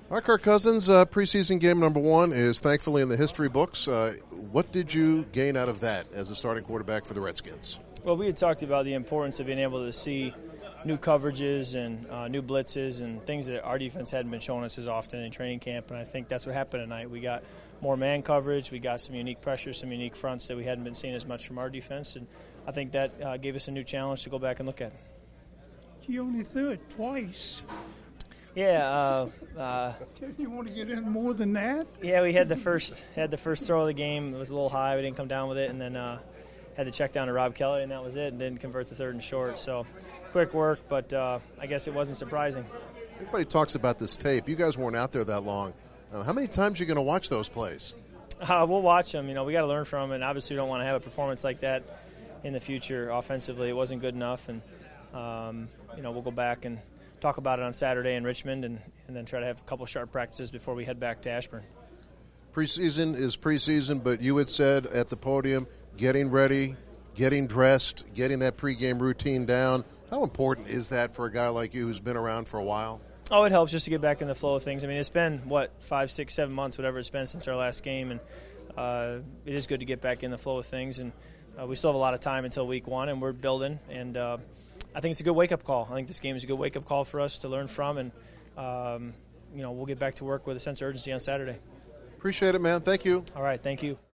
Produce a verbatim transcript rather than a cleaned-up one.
All right, Kirk Cousins, uh, preseason game number one is thankfully in the history books. Uh, what did you gain out of that as a starting quarterback for the Redskins? Well, we had talked about the importance of being able to see new coverages and uh, new blitzes and things that our defense hadn't been showing us as often in training camp, and I think that's what happened tonight. We got more man coverage, we got some unique pressure, some unique fronts that we hadn't been seeing as much from our defense, and I think that uh, gave us a new challenge to go back and look at. You only threw it twice. Yeah. Uh, uh, you want to get in more than that? Yeah, we had the first had the first throw of the game. It was a little high. We didn't come down with it, and then uh, had to check down to Rob Kelly, and that was it, and didn't convert the third and short. So quick work, but uh, I guess it wasn't surprising. Everybody talks about this tape. You guys weren't out there that long. Uh, how many times are you going to watch those plays? Uh, we'll watch them. You know, we got to learn from them, and obviously we don't want to have a performance like that in the future. Offensively, it wasn't good enough, and um, you know, we'll go back and talk about it on Saturday in Richmond, and, and then try to have a couple sharp practices before we head back to Ashburn. Preseason is preseason, but you had said at the podium, getting ready, getting dressed, getting that pregame routine down. How important is that for a guy like you who's been around for a while? Oh, it helps just to get back in the flow of things. I mean, it's been, what, five, six, seven months, whatever it's been since our last game, and uh, it is good to get back in the flow of things. And uh, we still have a lot of time until week one, and we're building, and uh, I think it's a good wake-up call. I think this game is a good wake-up call for us to learn from, and um, you know, we'll get back to work with a sense of urgency on Saturday. Appreciate it, man. Thank you. All right, thank you.